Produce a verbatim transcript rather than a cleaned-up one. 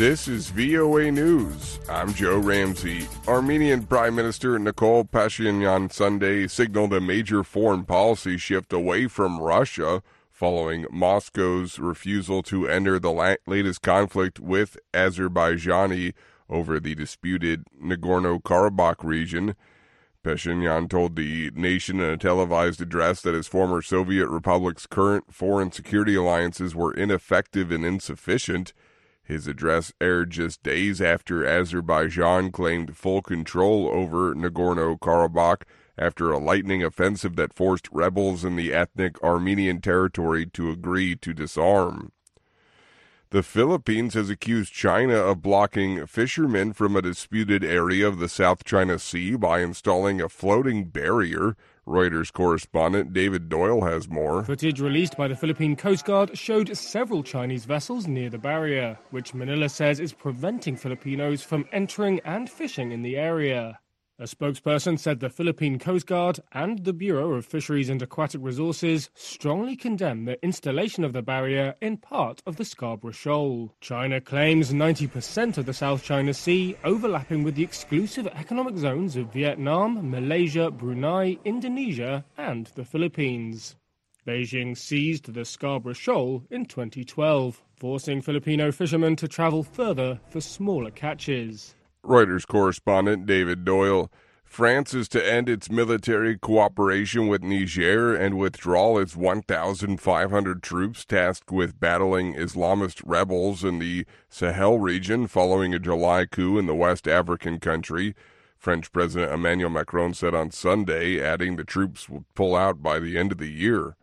This is V O A News. I'm Joe Ramsey. Armenian Prime Minister Nikol Pashinyan Sunday signaled a major foreign policy shift away from Russia following Moscow's refusal to enter the la- latest conflict with Azerbaijan over the disputed Nagorno-Karabakh region. Pashinyan told the nation in a televised address that his former Soviet republic's current foreign security alliances were ineffective and insufficient. His address aired just days after Azerbaijan claimed full control over Nagorno-Karabakh after a lightning offensive that forced rebels in the ethnic Armenian territory to agree to disarm. The Philippines has accused China of blocking fishermen from a disputed area of the South China Sea by installing a floating barrier. Reuters correspondent David Doyle has more. Footage released by the Philippine Coast Guard showed several Chinese vessels near the barrier, which Manila says is preventing Filipinos from entering and fishing in the area. A spokesperson said the Philippine Coast Guard and the Bureau of Fisheries and Aquatic Resources strongly condemn the installation of the barrier in part of the Scarborough Shoal. China claims ninety percent of the South China Sea, overlapping with the exclusive economic zones of Vietnam, Malaysia, Brunei, Indonesia, and the Philippines. Beijing seized the Scarborough Shoal in twenty twelve, forcing Filipino fishermen to travel further for smaller catches. Reuters correspondent David Doyle. France is to end its military cooperation with Niger and withdraw its one thousand five hundred troops tasked with battling Islamist rebels in the Sahel region following a July coup in the West African country. French President Emmanuel Macron said on Sunday, adding the troops will pull out by the end of the year.